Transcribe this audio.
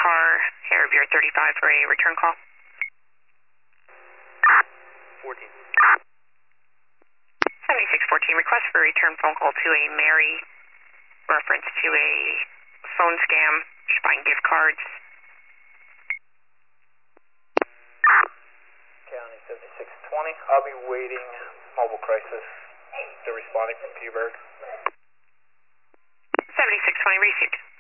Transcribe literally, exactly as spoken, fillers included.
car, Air Bureau thirty-five for a return call. fourteen. seventy-six fourteen, request for a return phone call to a Mary, reference to a phone scam, she's buying gift cards. County seventy-six twenty, I'll be waiting, mobile crisis, they're responding from Peaburg. seventy-six twenty, received.